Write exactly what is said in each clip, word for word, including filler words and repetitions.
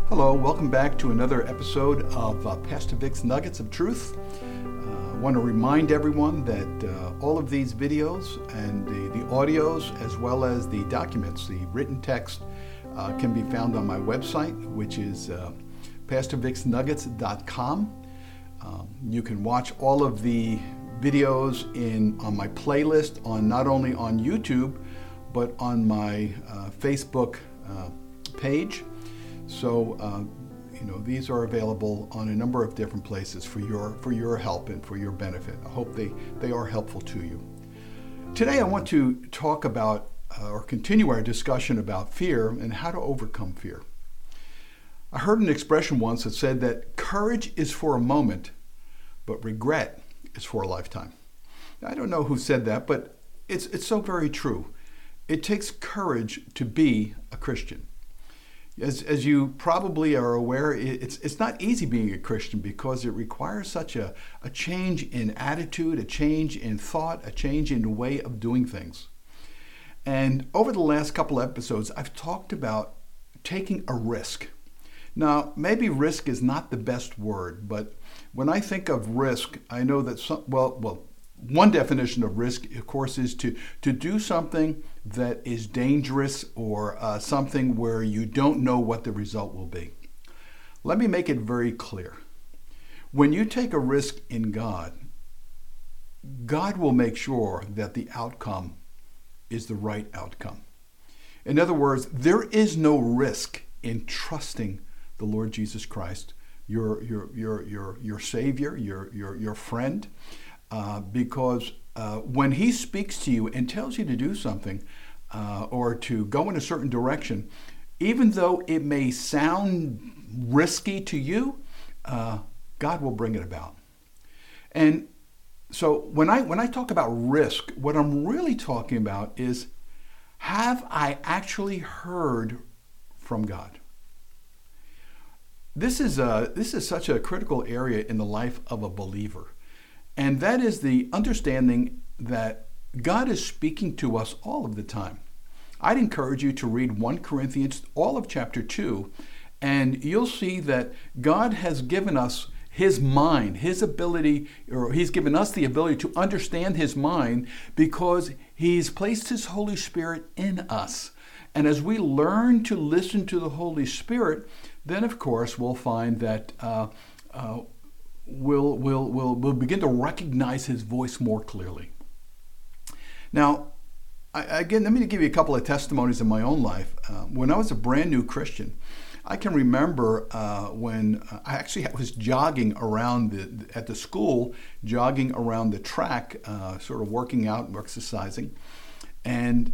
Hello, welcome back to another episode of uh, Pastor Vic's Nuggets of Truth. Uh, I want to remind everyone that uh, all of these videos and the, the audios, as well as the documents, the written text, uh, can be found on my website, which is uh, pastor vics nuggets dot com. Um, you can watch all of the videos in on my playlist on not only on YouTube, but on my uh, Facebook uh, page. So, uh, you know, these are available on a number of different places for your for your help and for your benefit. I hope they, they are helpful to you. Today I want to talk about uh, or continue our discussion about fear and how to overcome fear. I heard an expression once that said that courage is for a moment, but regret is for a lifetime. Now, I don't know who said that, but it's it's so very true. It takes courage to be a Christian. As, as you probably are aware, it's, it's not easy being a Christian because it requires such a, a change in attitude, a change in thought, a change in the way of doing things. And over the last couple episodes, I've talked about taking a risk. Now, maybe risk is not the best word, but when I think of risk, I know that some, well, well, one definition of risk, of course, is to, to do something that is dangerous or uh, something where you don't know what the result will be. Let me make it very clear. When you take a risk in God, God will make sure that the outcome is the right outcome. In other words, there is no risk in trusting the Lord Jesus Christ, your your your your your Savior, your your your friend. Uh, because uh, when he speaks to you and tells you to do something uh, or to go in a certain direction, even though it may sound risky to you, uh, God will bring it about. And so when I when I talk about risk, what I'm really talking about is, have I actually heard from God? This is a, this is such a critical area in the life of a believer. And that is the understanding that God is speaking to us all of the time. I'd encourage you to read First Corinthians, all of chapter two, and you'll see that God has given us his mind, his ability, or he's given us the ability to understand his mind because he's placed his Holy Spirit in us. And as we learn to listen to the Holy Spirit, then of course we'll find that uh, uh, We'll, we'll, we'll, we'll begin to recognize his voice more clearly. Now, I, again, let me give you a couple of testimonies in my own life. Uh, when I was a brand new Christian, I can remember uh, when uh, I actually was jogging around the, at the school, jogging around the track, uh, sort of working out and exercising. And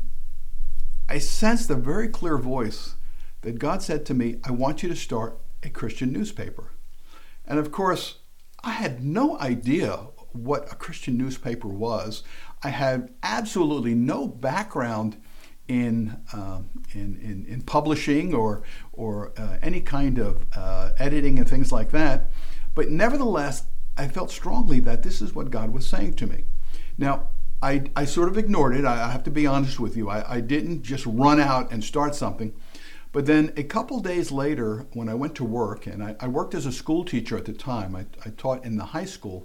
I sensed a very clear voice that God said to me, I want you to start a Christian newspaper. And of course, I had no idea what a Christian newspaper was. I had absolutely no background in um, in, in, in publishing or or uh, any kind of uh, editing and things like that. But nevertheless, I felt strongly that this is what God was saying to me. Now, I, I sort of ignored it. I, I have to be honest with you. I, I didn't just run out and start something. But then a couple days later, when I went to work, and I, I worked as a school teacher at the time, I, I taught in the high school,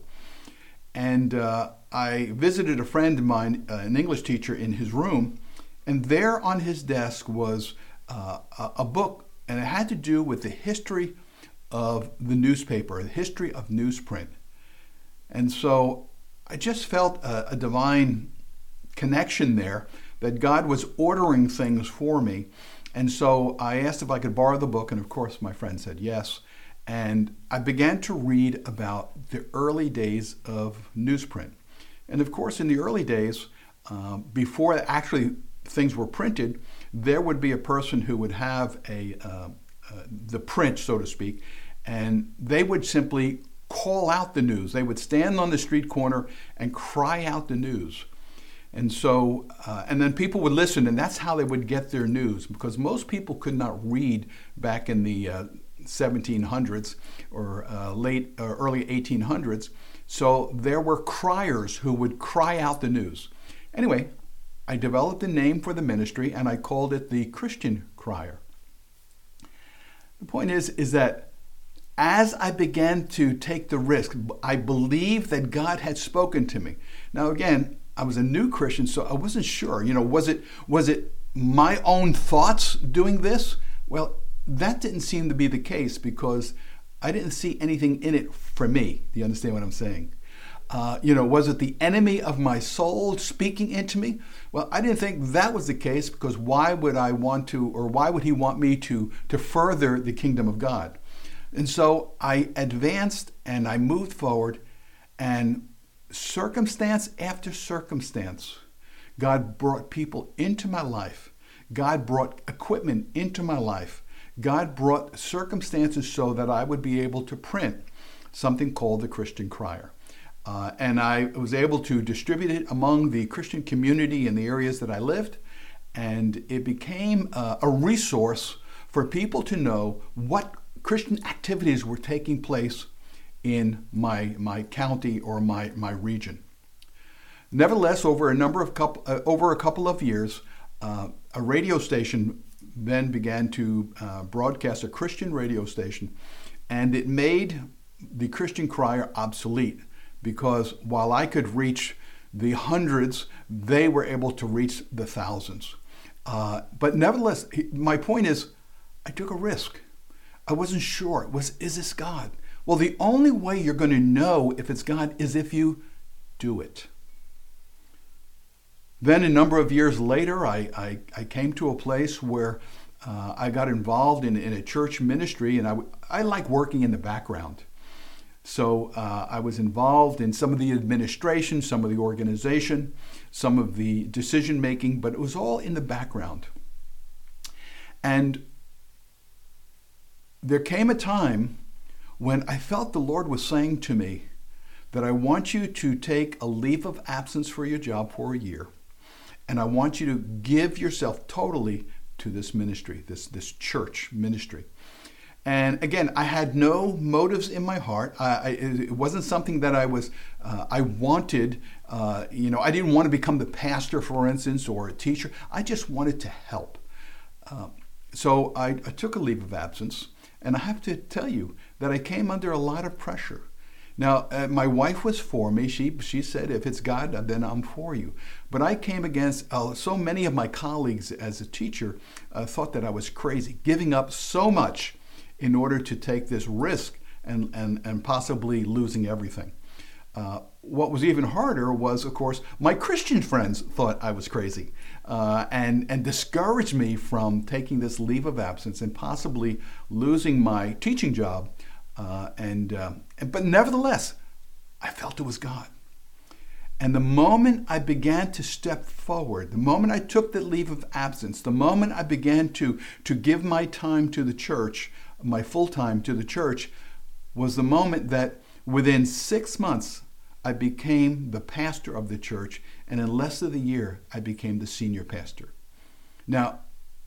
and uh, I visited a friend of mine, uh, an English teacher, in his room, and there on his desk was uh, a, a book, and it had to do with the history of the newspaper, the history of newsprint. And so I just felt a, a divine connection there, that God was ordering things for me. And so I asked if I could borrow the book, and of course my friend said yes. And I began to read about the early days of newsprint. And of course, in the early days, uh, before actually things were printed, there would be a person who would have a uh, uh, the print, so to speak, and they would simply call out the news. They would stand on the street corner and cry out the news. And so, uh, and then people would listen, and that's how they would get their news, because most people could not read back in the uh, seventeen hundreds or uh, late or early eighteen hundreds. So there were criers who would cry out the news. Anyway, I developed a name for the ministry, and I called it the Christian Crier. The point is, is that as I began to take the risk, I believed that God had spoken to me. Now, again, I was a new Christian, so I wasn't sure. You know, was it was it my own thoughts doing this? Well, that didn't seem to be the case because I didn't see anything in it for me. Do you understand what I'm saying? Uh, you know, was it the enemy of my soul speaking into me? Well, I didn't think that was the case because why would I want to, or why would he want me to, to further the kingdom of God? And so I advanced and I moved forward, and circumstance after circumstance, God brought people into my life. God brought equipment into my life. God brought circumstances so that I would be able to print something called the Christian Crier. Uh, and I was able to distribute it among the Christian community in the areas that I lived. And it became uh, a resource for people to know what Christian activities were taking place in my, my county or my, my region. Nevertheless, over a number of couple, uh, over a couple of years, uh, a radio station then began to uh, broadcast, a Christian radio station, and it made the Christian Crier obsolete because while I could reach the hundreds, they were able to reach the thousands. Uh, but nevertheless, my point is, I took a risk. I wasn't sure. Was is this God? Well, the only way you're going to know if it's God is if you do it. Then a number of years later, I, I, I came to a place where uh, I got involved in, in a church ministry, and I, I like working in the background. So uh, I was involved in some of the administration, some of the organization, some of the decision making, but it was all in the background. And there came a time when I felt the Lord was saying to me that I want you to take a leave of absence for your job for a year. And I want you to give yourself totally to this ministry, this, this church ministry. And again, I had no motives in my heart. I, I, it wasn't something that I was, uh, I wanted, uh, you know, I didn't want to become the pastor, for instance, or a teacher. I just wanted to help. Uh, so I, I took a leave of absence. And I have to tell you that I came under a lot of pressure. Now, uh, my wife was for me. She she said, if it's God, then I'm for you. But I came against, uh, so many of my colleagues as a teacher uh, thought that I was crazy, giving up so much in order to take this risk and, and, and possibly losing everything. Uh, what was even harder was, of course, my Christian friends thought I was crazy uh, and, and discouraged me from taking this leave of absence and possibly losing my teaching job. Uh, and, uh, but nevertheless, I felt it was God. And the moment I began to step forward, the moment I took the leave of absence, the moment I began to, to give my time to the church, my full time to the church, was the moment that within six months, I became the pastor of the church, and in less than a year, I became the senior pastor. Now,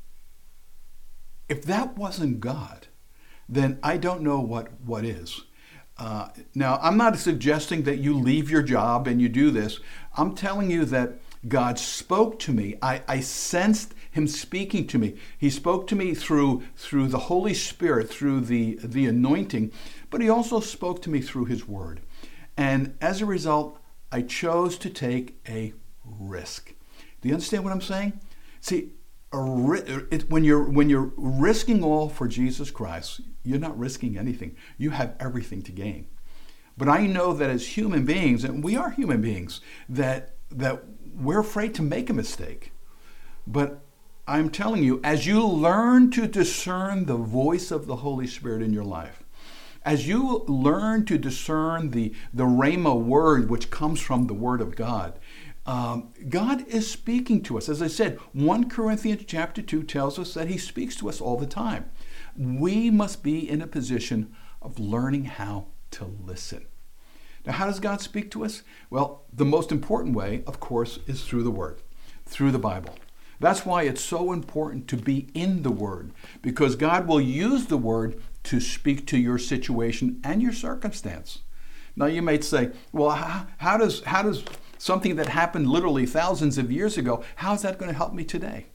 if that wasn't God, then I don't know what, what is. Uh, now, I'm not suggesting that you leave your job and you do this. I'm telling you that God spoke to me. I, I sensed him speaking to me. He spoke to me through, through the Holy Spirit, through the, the anointing, but he also spoke to me through his word. And as a result, I chose to take a risk. Do you understand what I'm saying? See, a ri- it, when you're when you're risking all for Jesus Christ, you're not risking anything. You have everything to gain. But I know that as human beings, and we are human beings, that that we're afraid to make a mistake. But I'm telling you, as you learn to discern the voice of the Holy Spirit in your life, as you learn to discern the, the Rhema word, which comes from the Word of God, um, God is speaking to us. As I said, First Corinthians chapter two tells us that he speaks to us all the time. We must be in a position of learning how to listen. Now, how does God speak to us? Well, the most important way, of course, is through the Word, through the Bible. That's why it's so important to be in the Word, because God will use the Word to speak to your situation and your circumstance. Now, you might say, well, how, how does how does something that happened literally thousands of years ago, how is that going to help me today?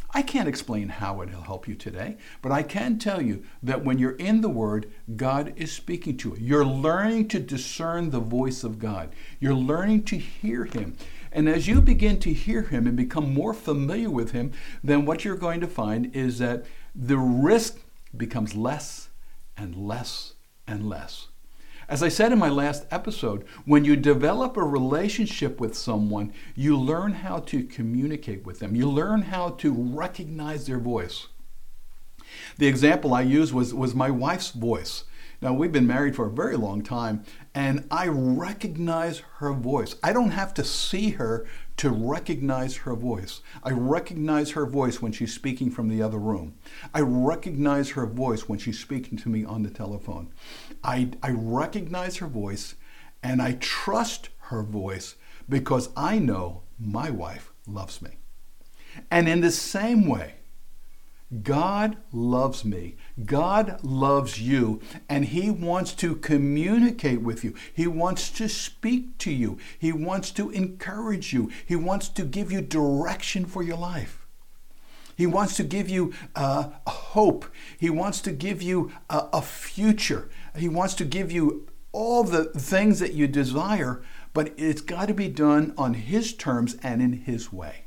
I can't explain how it'll help you today, but I can tell you that when you're in the Word, God is speaking to you. You're learning to discern the voice of God. You're learning to hear Him. And as you begin to hear Him and become more familiar with Him, then what you're going to find is that the risk becomes less and less and less. As I said in my last episode, when you develop a relationship with someone, you learn how to communicate with them. You learn how to recognize their voice. The example I used was, was my wife's voice. Now, we've been married for a very long time, and I recognize her voice. I don't have to see her to recognize her voice. I recognize her voice when she's speaking from the other room. I recognize her voice when she's speaking to me on the telephone. I, I recognize her voice, and I trust her voice because I know my wife loves me. And in the same way, God loves me. God loves you, and He wants to communicate with you. He wants to speak to you. He wants to encourage you. He wants to give you direction for your life. He wants to give you uh, hope. He wants to give you a, a future. He wants to give you all the things that you desire, but it's got to be done on His terms and in His way.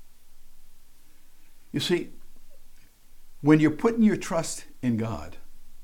You see, when you're putting your trust in God,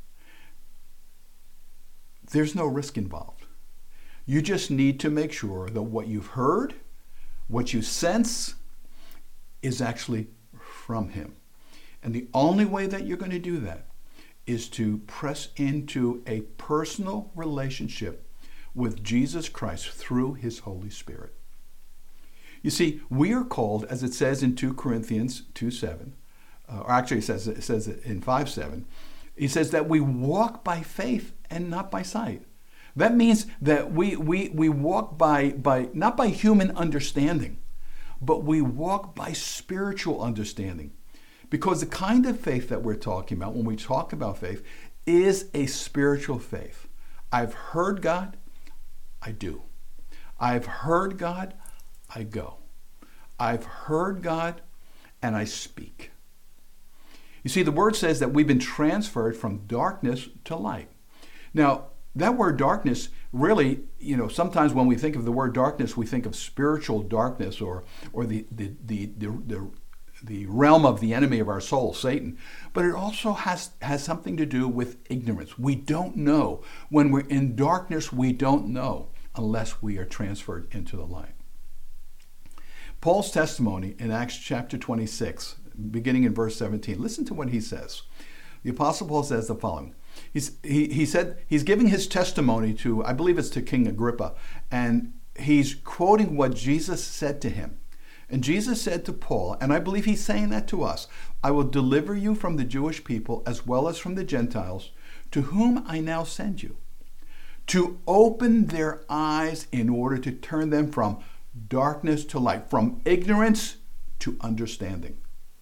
there's no risk involved. You just need to make sure that what you've heard, what you sense, is actually from Him. And the only way that you're going to do that is to press into a personal relationship with Jesus Christ through His Holy Spirit. You see, we are called, as it says in Second Corinthians two seven, or actually it says, it says it in five seven, he says that we walk by faith and not by sight. That means that we, we, we walk by, by, not by human understanding, but we walk by spiritual understanding. Because the kind of faith that we're talking about when we talk about faith is a spiritual faith. I've heard God, I do. I've heard God, I go. I've heard God, and I speak. You see, the word says that we've been transferred from darkness to light. Now, that word darkness really, you know, sometimes when we think of the word darkness, we think of spiritual darkness or or the the the the, the, the realm of the enemy of our soul, Satan. But it also has, has something to do with ignorance. We don't know. When we're in darkness, we don't know unless we are transferred into the light. Paul's testimony in Acts chapter twenty-six, beginning in verse seventeen. Listen to what he says. The Apostle Paul says the following. He's, he, he said he's giving his testimony to, I believe it's to King Agrippa, and he's quoting what Jesus said to him. And Jesus said to Paul, and I believe he's saying that to us, I will deliver you from the Jewish people as well as from the Gentiles, to whom I now send you, to open their eyes in order to turn them from darkness to light, from ignorance to understanding,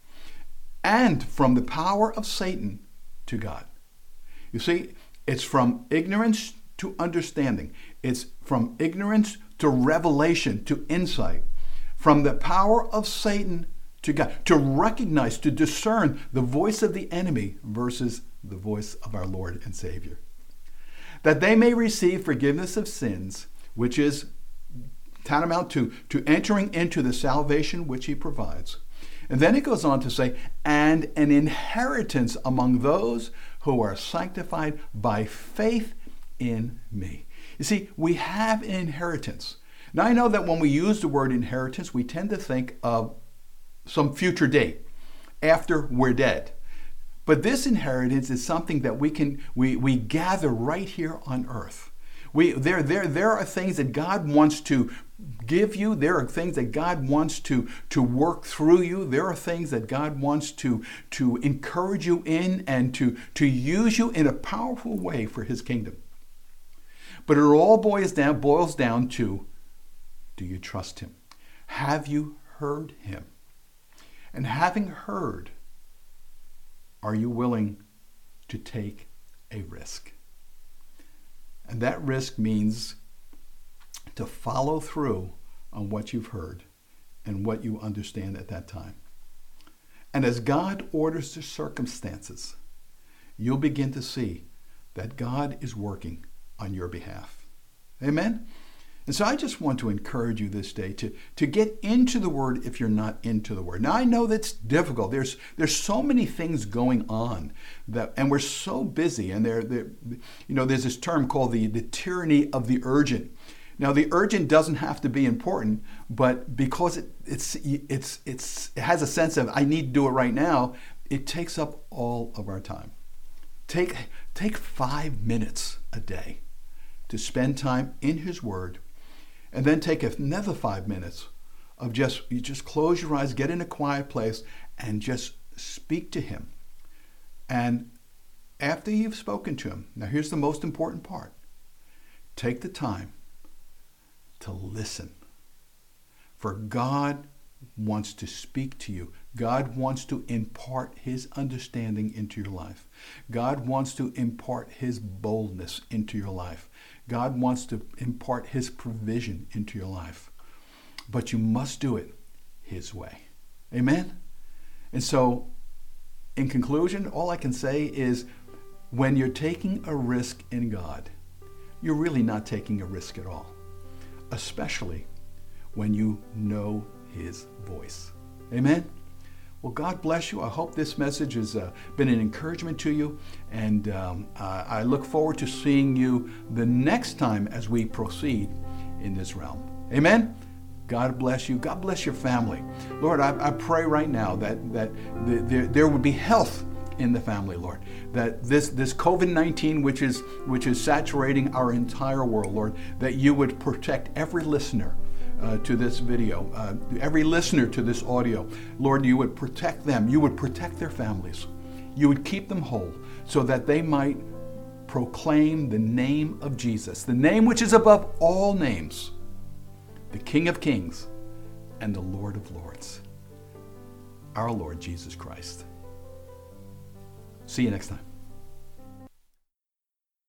and from the power of Satan to God. You see, it's from ignorance to understanding. It's from ignorance to revelation, to insight. From the power of Satan to God. To recognize, to discern the voice of the enemy versus the voice of our Lord and Savior. That they may receive forgiveness of sins, which is tantamount to, to entering into the salvation which He provides. And then it goes on to say, and an inheritance among those who are sanctified by faith in me. You see, we have an inheritance. Now, I know that when we use the word inheritance, we tend to think of some future date, after we're dead. But this inheritance is something that we can we, we gather right here on earth. We, there, there, there are things that God wants to give you. There are things that God wants to, to work through you. There are things that God wants to, to encourage you in and to, to use you in a powerful way for His kingdom. But it all boils down, boils down to, do you trust Him? Have you heard Him? And having heard, are you willing to take a risk? And that risk means to follow through on what you've heard and what you understand at that time. And as God orders the circumstances, you'll begin to see that God is working on your behalf. Amen? And so I just want to encourage you this day to, to get into the Word if you're not into the Word. Now, I know that's difficult. There's there's so many things going on, that, and we're so busy. And there, there, you know, there's this term called the, the tyranny of the urgent. Now, the urgent doesn't have to be important, but because it, it's, it's, it's, it has a sense of, I need to do it right now, it takes up all of our time. Take, take five minutes a day to spend time in His Word, and then take another five minutes of just, you just close your eyes, get in a quiet place, and just speak to Him. And after you've spoken to Him, now here's the most important part. Take the time to listen. For God wants to speak to you. God wants to impart His understanding into your life. God wants to impart His boldness into your life. God wants to impart His provision into your life. But you must do it His way. Amen? And so, in conclusion, all I can say is, when you're taking a risk in God, you're really not taking a risk at all. Especially when you know His voice. Amen? Well, God bless you. I hope this message has uh, been an encouragement to you. And um, uh, I look forward to seeing you the next time as we proceed in this realm. Amen? God bless you. God bless your family. Lord, I, I pray right now that, that the, there, there would be health in the family, Lord. That this, this covid nineteen, which is, which is saturating our entire world, Lord, that you would protect every listener Uh, to this video, uh, every listener to this audio. Lord, you would protect them. You would protect their families. You would keep them whole so that they might proclaim the name of Jesus, the name which is above all names, the King of Kings and the Lord of Lords, our Lord Jesus Christ. See you next time.